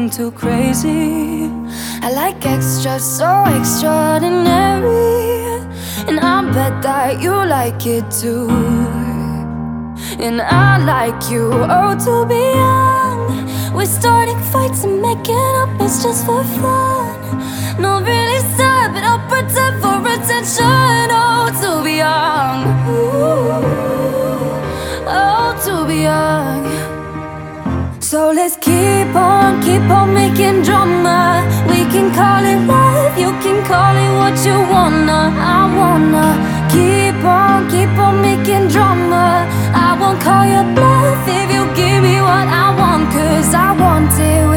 getting too crazy. I like extra, so extraordinary, and I bet that you like it too. And I like you, oh, to be young. We're starting fights and making up, it's just for fun. Not really sad, but I'll pretend for attention. Oh, to be young. Ooh. Oh, to be young. So let's keep on making drama. We can call it love, you can call it what you wanna. I wanna keep on making drama. I won't call your bluff if you give me what I want, 'cause I want it.